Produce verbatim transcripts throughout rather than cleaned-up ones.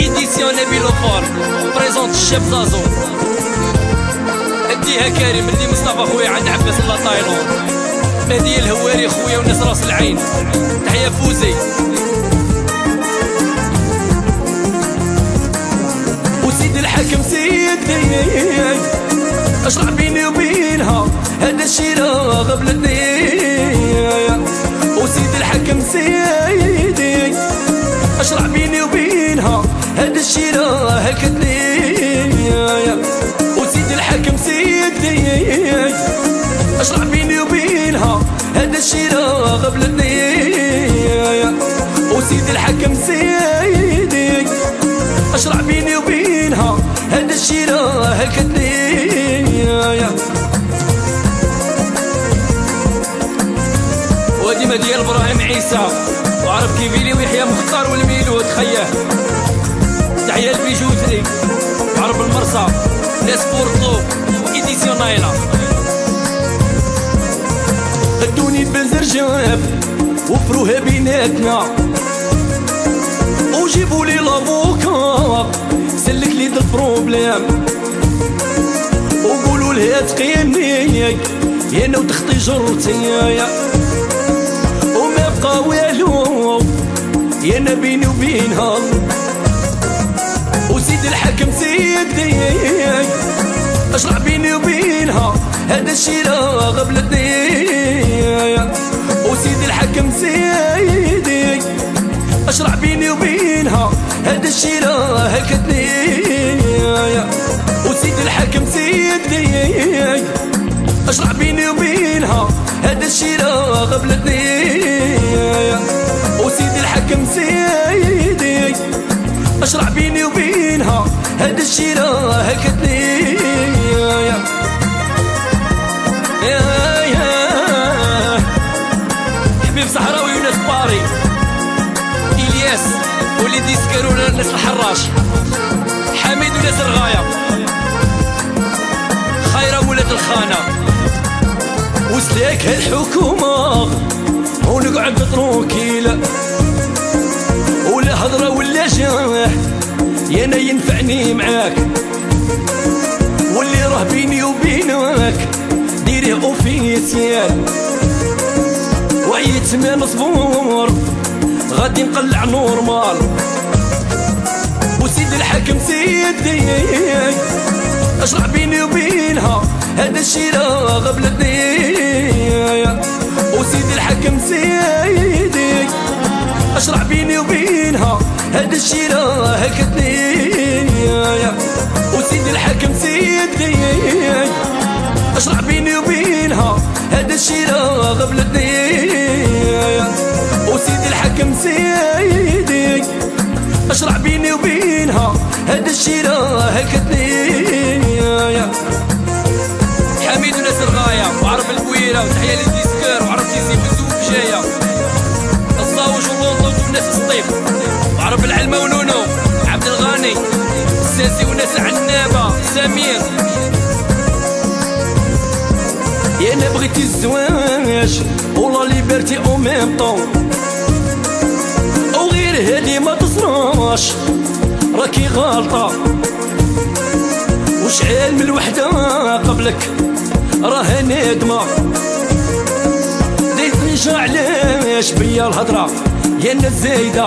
إديسيون نبيل وفار بريزونت الشاب زازو. اديها كريم اللي مصطفى خويا عند عباس الله طايلون. هدية الهواري خويا وناس راس العين. تحية فوزي وسيد الحاكم سيدي اشرح بيني وبينها هذا الشي راغب للدنيا. وسيد الحاكم سيدي اشرح بيني وبينها هذا الشي راهك الدنيا. وسيد الحاكم سيدي اشرح بيني وبينها هذا الشي راغب للدنيا. وسيد الحاكم سيدي اشرح بيني وبينها هذا الشي راهك الدنيا. وديما ديال ابراهيم عيسى وعرف كيفيلي ويحيى مختار والميلود خياه. تحية البيجوتري وعرب المرسى ناس بورطو وإديسيون نايلة. ادوني بنزرجاب وفروها بيناتنا وجيبوا لي لافوكا سلك لي د البروبليم وقولوا لها تقيني يا انا وتختي جرتي وما بقى والو يا انا بيني وبينها. وسيد الحاكم سيدي اشرح بيني وبينها هذا الشي راغب للدنيا. وسيد الحاكم سيدي اشرح بيني وبينها هذا الشي راهك الدنيا. وسيد الحاكم سيدي اشرح بيني وبينها هذا الشي راغب للدنيا. وسيد الحاكم سيدي اشرح بيني وبينها هذا الشي راهك الدنيا. يا يا حبيب صحراوي وناس باري الياس وليدي سكرون الناس الحراش حميد وناس الغايه خيره ولاد الخانه. وسلاك هالحكومه ونقعد تروكيله ولا هضره ولا جاه يا انا ينفعني معاك. واللي راه بيني وبينك ديريه اوفيسيال وعيت ما مصبور غادي نقلع نورمال. وسيد الحاكم سيدي اشرح بيني وبينها هذا الشي راغب للدنيا. وسيد الحاكم سيدي اشرح بيني وبينها هذا الشي راهك الدنيا. وسيد الحاكم سيدي اشرح بيني وبينها هذا الشي راغب للدنيا. وسيد الحاكم سيدي اشرح بيني وبينها هذا الشي راهك الدنيا. حميد وناس الغايه وعرب البويره وتحيه للديسكور وعرب تيزي بزوف جايه الصاوج ولونطوط وناس السطيف وعرب العلمه ونونو عبد الغني الساسي وناس عنابه سمير. يا انا بغيتي الزواج ولا ليبرتي او ميم طون وغير هادي ما تصراش راكي غالطه. وشعال من الوحده قبلك راه نادمه ديت نجا علاش بيا الهضره يا الناس زايده.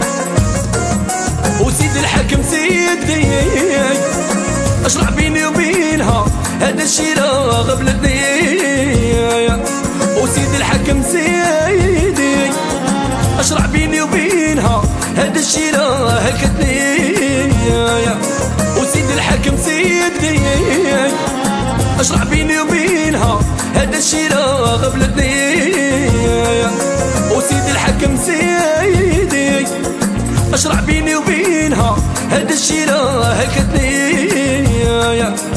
وسيد الحاكم سيدي اشرح بيني وبينها هذا الشي راغب للدنيا. وسيد الحاكم سيدي اشرح بيني وبينها هذا الشي راهك الدنيا. وسيد الحاكم سيدي اشرح بيني وبينها هذا الشي راغب للدنيا. وسيد الحاكم سيدي اشرح بيني وبينها هذا الشي راهك الدنيا.